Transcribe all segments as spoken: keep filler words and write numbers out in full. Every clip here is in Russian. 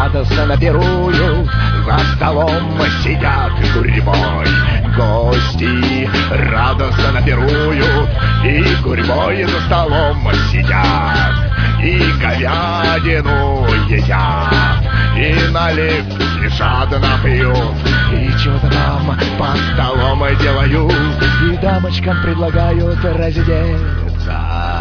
радостно пируют, за столом сидят гурьбой. Гости радостно пируют и гурьбой за столом сидят, и говядину едят, и наливки жадно пьют, и что-то там под столом делают, и дамочкам предлагают раздеться.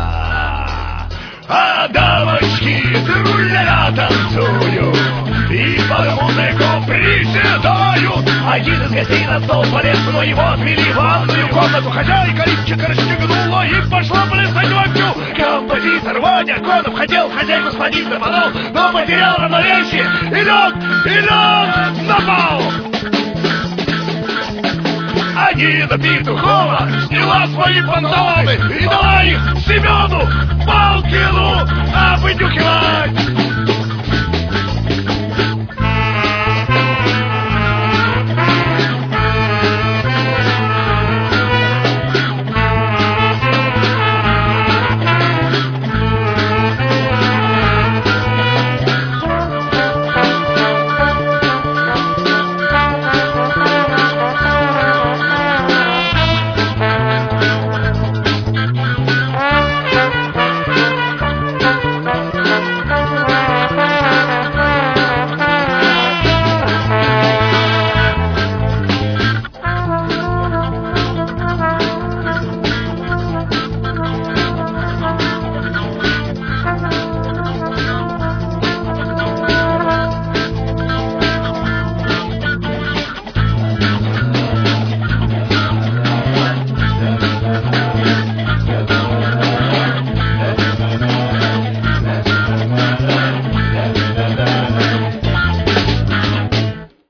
А дамочки тру-ля-ля танцуют и под музыку приседают. Один из гостей на стол полез, но его отвели в ванную комнату. Хозяйка лифчика расстегнула и пошла плясать вовсю. Композитор Ваня Конов хотел хозяйку склонить на подол, но потерял равновесие и лег, и лег на пол. А Нина Петухова сняла свои панталоны и дала их Семену Палкину обнюхивать.